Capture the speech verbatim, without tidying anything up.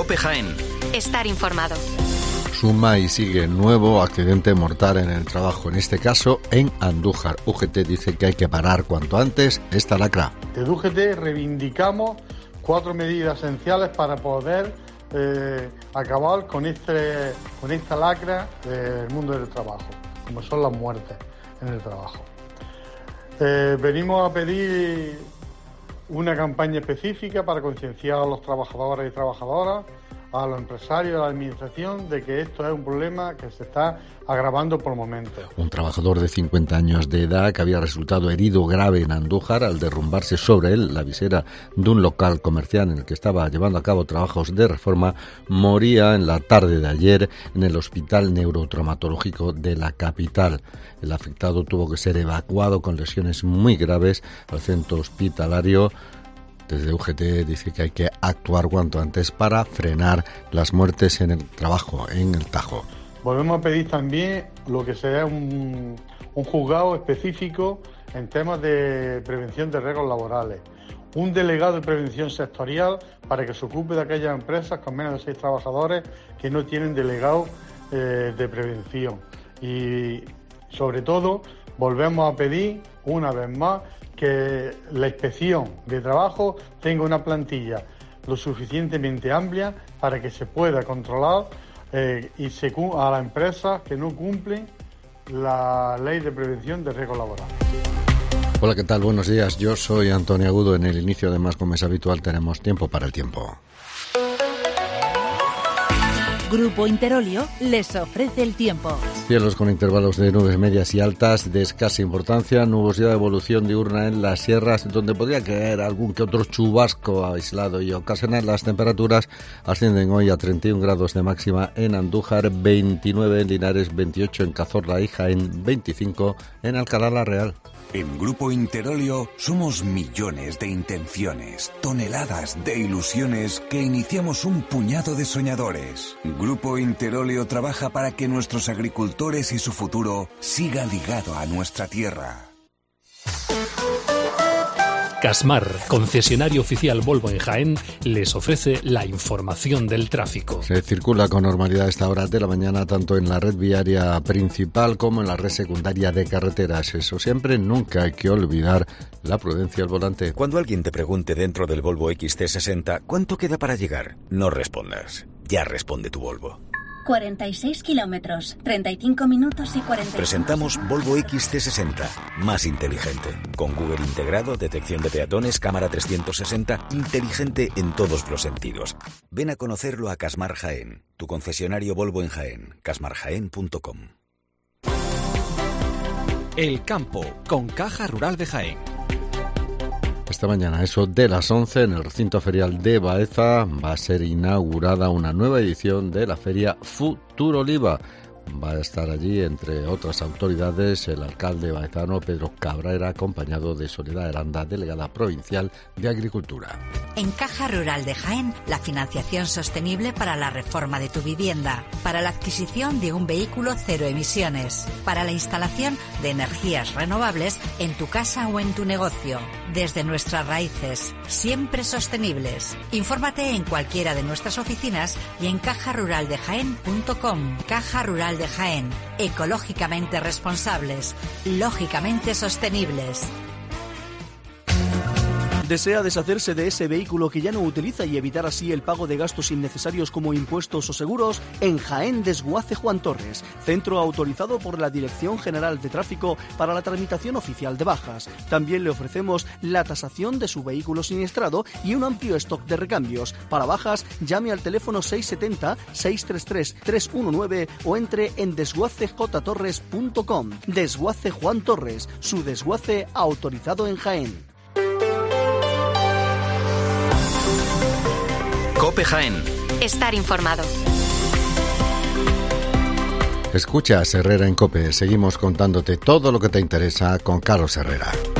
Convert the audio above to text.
COPE Jaén. Estar informado. Suma y sigue nuevo accidente mortal en el trabajo, en este caso en Andújar. U G T dice que hay que parar cuanto antes esta lacra. Desde U G T reivindicamos cuatro medidas esenciales para poder eh, acabar con, este, con esta lacra del mundo del trabajo, como son las muertes en el trabajo. Eh, venimos a pedir una campaña específica para concienciar a los trabajadores y trabajadoras, a los empresarios, a la administración, de que esto es un problema que se está agravando por momentos. Un trabajador de cincuenta años de edad que había resultado herido grave en Andújar al derrumbarse sobre él la visera de un local comercial en el que estaba llevando a cabo trabajos de reforma, moría en la tarde de ayer en el Hospital Neurotraumatológico de la capital. El afectado tuvo que ser evacuado con lesiones muy graves al centro hospitalario. Desde U G T dice que hay que actuar cuanto antes para frenar las muertes en el trabajo, en el Tajo. Volvemos a pedir también lo que sea un, un juzgado específico en temas de prevención de riesgos laborales. Un delegado de prevención sectorial para que se ocupe de aquellas empresas con menos de seis trabajadores que no tienen delegado eh, de prevención. Y sobre todo volvemos a pedir una vez más que la inspección de trabajo tenga una plantilla lo suficientemente amplia para que se pueda controlar eh, y se, a las empresas que no cumplen la ley de prevención de riesgo laboral. Hola, ¿qué tal? Buenos días. Yo soy Antonio Agudo. En el inicio de Más, como es habitual, tenemos tiempo para el tiempo. Grupo Interolio les ofrece el tiempo. Cielos con intervalos de nubes medias y altas de escasa importancia, nubosidad de evolución diurna en las sierras, donde podría caer algún que otro chubasco aislado y ocasional. Las temperaturas ascienden hoy a treinta y un grados de máxima en Andújar, veintinueve en Linares, veintiocho en Cazorla y Jaén, veinticinco en Alcalá la Real. En Grupo Interolio somos millones de intenciones, toneladas de ilusiones que iniciamos un puñado de soñadores. Grupo Interolio trabaja para que nuestros agricultores y su futuro siga ligado a nuestra tierra. Casmar, concesionario oficial Volvo en Jaén, les ofrece la información del tráfico. Se circula con normalidad a esta hora de la mañana tanto en la red viaria principal como en la red secundaria de carreteras. Eso siempre, nunca hay que olvidar la prudencia al volante. Cuando alguien te pregunte dentro del Volvo X C sesenta ¿cuánto queda para llegar? No respondas. Ya responde tu Volvo. cuarenta y seis kilómetros, treinta y cinco minutos y cuarenta. Presentamos Volvo X C sesenta, más inteligente. Con Google integrado, detección de peatones, cámara trescientos sesenta, inteligente en todos los sentidos. Ven a conocerlo a Casmar Jaén, tu concesionario Volvo en Jaén, casmar jaén punto com. El campo, con Caja Rural de Jaén. Esta mañana, eso de las once, en el recinto ferial de Baeza, va a ser inaugurada una nueva edición de la feria Futuroliva. Va a estar allí, entre otras autoridades, el alcalde baezano Pedro Cabrera, acompañado de Soledad Aranda, delegada provincial de Agricultura. En Caja Rural de Jaén, la financiación sostenible para la reforma de tu vivienda, para la adquisición de un vehículo cero emisiones, para la instalación de energías renovables en tu casa o en tu negocio. Desde nuestras raíces, siempre sostenibles. Infórmate en cualquiera de nuestras oficinas y en caja rural de jaén punto com. Caja Rural de Jaén, ecológicamente responsables, lógicamente sostenibles. ¿Desea deshacerse de ese vehículo que ya no utiliza y evitar así el pago de gastos innecesarios como impuestos o seguros? En Jaén Desguace Juan Torres, centro autorizado por la Dirección General de Tráfico para la tramitación oficial de bajas. También le ofrecemos la tasación de su vehículo siniestrado y un amplio stock de recambios. Para bajas, llame al teléfono seis siete cero, seis tres tres, tres uno nueve o entre en desguace j torres punto com. Desguace Juan Torres, su desguace autorizado en Jaén. COPE Jaén. Estar informado. Escuchas Herrera en COPE. Seguimos contándote todo lo que te interesa con Carlos Herrera.